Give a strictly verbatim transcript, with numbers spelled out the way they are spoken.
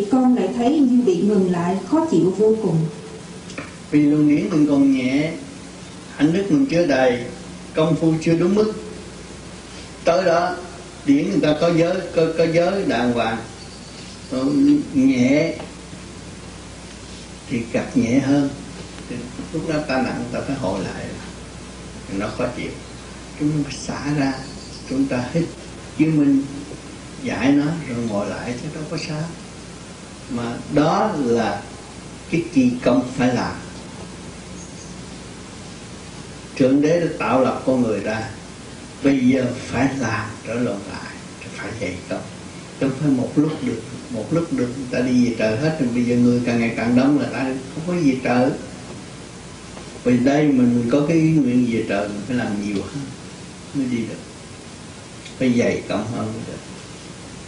con lại thấy như bị ngừng lại, khó chịu vô cùng. Vì luồng điển mình còn nhẹ, hạnh đức mình chưa đầy, công phu chưa đúng mức. Tới đó điển người ta có giới, có, có giới đàng hoàng, nhẹ thì gặp nhẹ hơn. Thì lúc đó ta nặng ta phải hồi lại, nó khó chịu. Chúng ta xả ra, chúng ta hít chứng minh giải nó rồi ngồi lại chứ đâu có sao. Mà đó là cái kỳ công phải làm. Thượng Đế đã tạo lập con người ra, bây giờ phải làm trở lộn lại, phải dày công. Không phải một lúc được, một lúc được người ta đi về trời hết rồi. Bây giờ người càng ngày càng đông là ta không có về trời. Vì đây mình có cái ý nguyện về trời, mình phải làm nhiều hơn mới đi được, phải dày công hơn mới được.